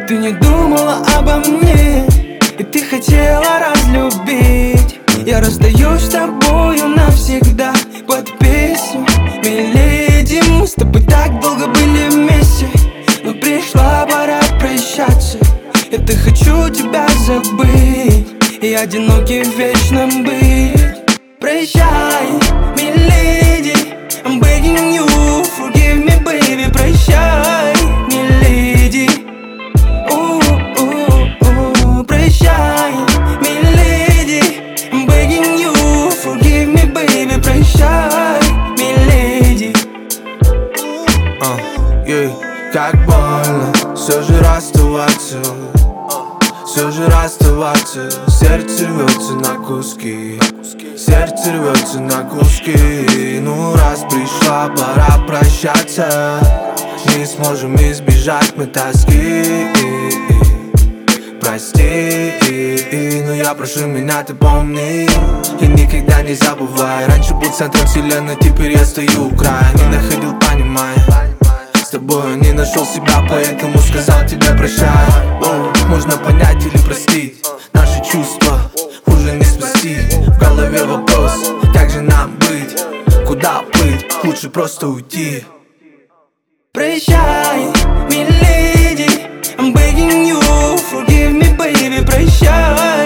ты не думала обо мне, и ты хотела разлюбить. Я расстаюсь с тобою навсегда под песню «Миледи». Мы с тобой так долго были вместе, но пришла пора прощаться. Я-то хочу тебя забыть и одинокий вечно быть. Прощай, миледи, I'm begging you, forgive me, baby. Прощай, миледи. Прощай, миледи, I'm begging you, forgive me, baby. Прощай, миледи. Как больно все же расставаться, все же расставаться. Сердце рвется на куски, сердце рвется на куски. Ну раз пришла пора прощаться, не сможем избежать мы тоски. Прости, но я прошу меня, ты помни, и никогда не забывай. Раньше был центром вселенной, теперь я стою у края. Не находил, понимая, с тобой не нашел себя, поэтому сказал тебе прощай. Можно понять или простить, наши чувства уже не спасти. В голове вопрос, как же нам быть, куда плыть, лучше просто уйти. Прощай, миледи, I'm begging you, forgive me, baby. Прощай.